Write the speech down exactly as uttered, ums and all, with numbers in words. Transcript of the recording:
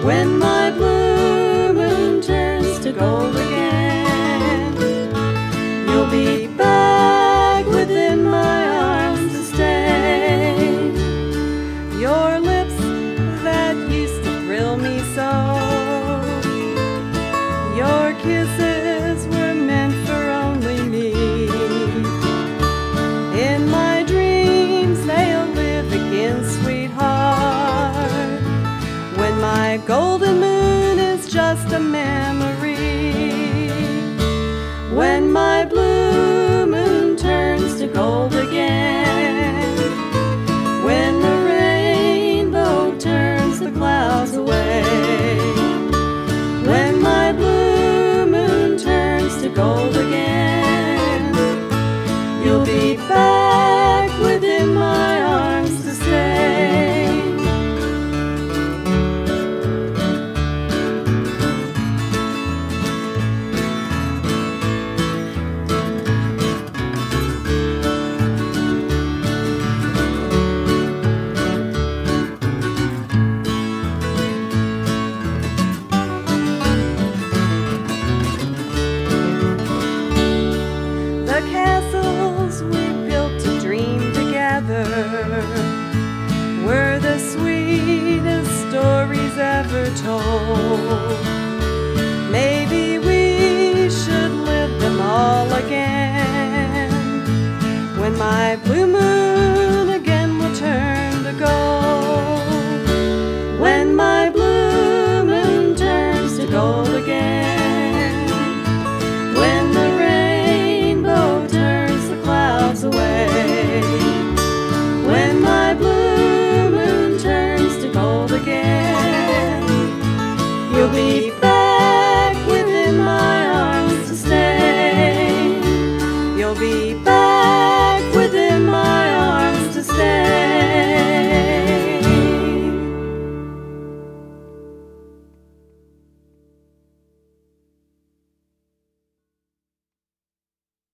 When my blue moon turns to gold again, you'll be back within my arms to stay. Your lips that used to thrill me so, your kisses were meant for only me. In my dreams they'll live again, sweetheart, when my golden moon is just a memory. When my blue moon turns to gold again, when the rainbow turns the clouds away, when my blue moon turns to gold again, you'll be back within my arms to stay. The castles we built to dream together were the sweetest stories ever told.